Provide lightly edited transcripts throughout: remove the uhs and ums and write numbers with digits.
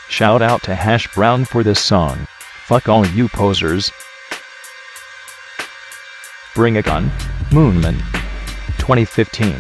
Shout out to Hash Brown for this song. Fuck all you posers. Bring a Gun, Moonman. 2015.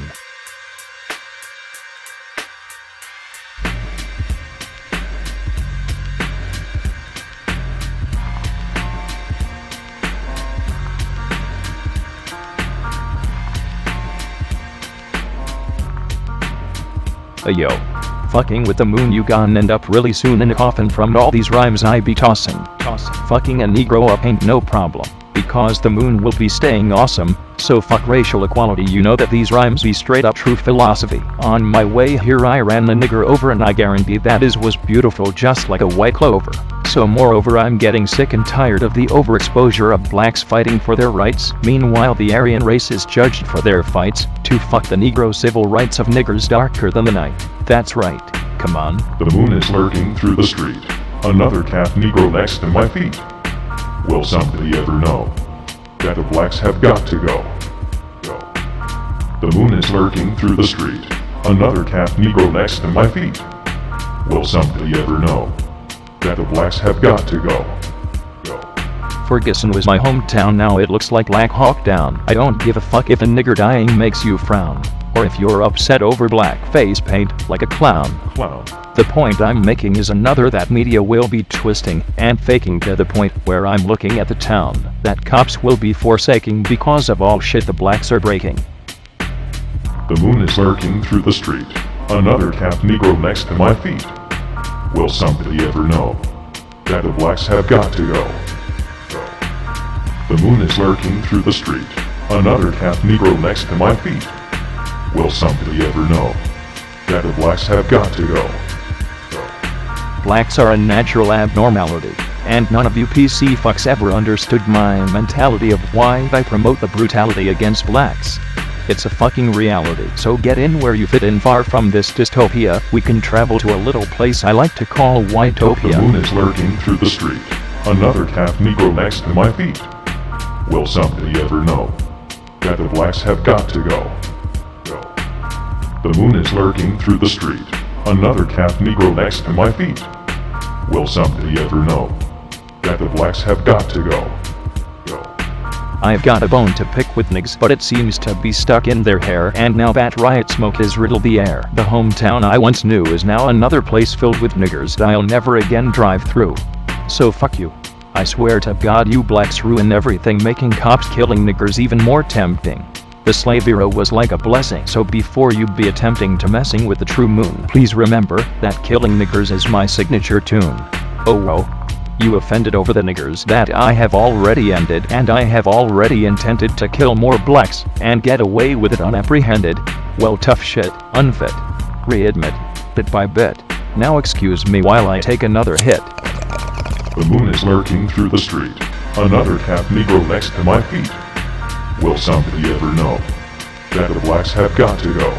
Yo. Fucking with the moon you gon' end up really soon in a coffin from all these rhymes I be tossing. Fucking a negro up ain't no problem, because the moon will be staying awesome, so fuck racial equality, you know that these rhymes be straight up true philosophy. On my way here I ran the nigger over and I guarantee that is was beautiful just like a white clover. So moreover I'm getting sick and tired of the overexposure of blacks fighting for their rights. Meanwhile the Aryan race is judged for their fights to fuck the negro civil rights of niggers darker than the night. That's right. Come on. The moon is lurking through the street. Another calf negro next to my feet. Will somebody ever know that the blacks have got to go? The moon is lurking through the street. Another calf negro next to my feet. Will somebody ever know that the blacks have got to go? Ferguson was my hometown, now it looks like Black Hawk Down. I don't give a fuck if a nigger dying makes you frown, or if you're upset over black face paint like a clown. The point I'm making is another that media will be twisting and faking to the point where I'm looking at the town that cops will be forsaking because of all shit the blacks are breaking. The moon is lurking through the street. Another calf negro next to my feet. Will somebody ever know that the blacks have got to go? The moon is lurking through the street. Another calf negro next to my feet. Will somebody ever know that the blacks have got to go? Blacks are a natural abnormality, and none of you PC fucks ever understood my mentality of why I promote the brutality against blacks. It's a fucking reality, so get in where you fit in. Far from this dystopia, we can travel to a little place I like to call Whitopia. The moon is lurking through the street. Another calf negro next to my feet. Will somebody ever know that the blacks have got to go? The moon is lurking through the street. Another calf negro next to my feet. Will somebody ever know that the blacks have got to go? I've got a bone to pick with niggas, but it seems to be stuck in their hair, and now that riot smoke has riddled the air. The hometown I once knew is now another place filled with niggers I'll never again drive through. So fuck you. I swear to God you blacks ruin everything, making cops killing niggers even more tempting. The slave era was like a blessing, so before you be attempting to messing with the true moon, please remember that killing niggers is my signature tune. Oh. You offended over the niggers that I have already ended, and I have already intended to kill more blacks and get away with it unapprehended. Well, tough shit, unfit. Readmit, bit by bit. Now excuse me while I take another hit. The moon is lurking through the street. Another calf negro next to my feet. Will somebody ever know that the blacks have got to go?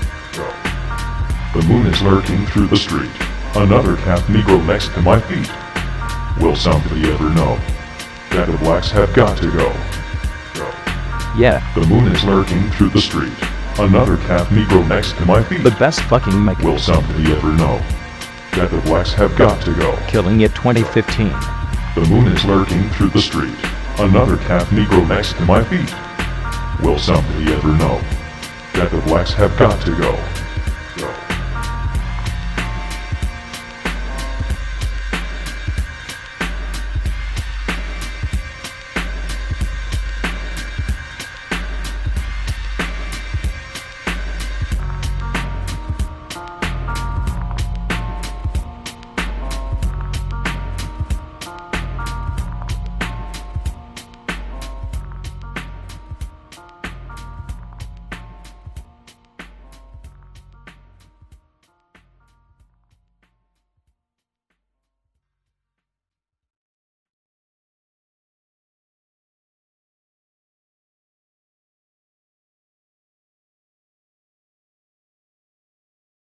The moon is lurking through the street. Another calf negro next to my feet. Will somebody ever know that the blacks have got to go? Yeah. The moon is lurking through the street. Another calf negro next to my feet. The best fucking make. Will somebody ever know that the blacks have got to go? Killing It 2015. The moon is lurking through the street. Another calf negro next to my feet. Will somebody ever know that the blacks have got to go?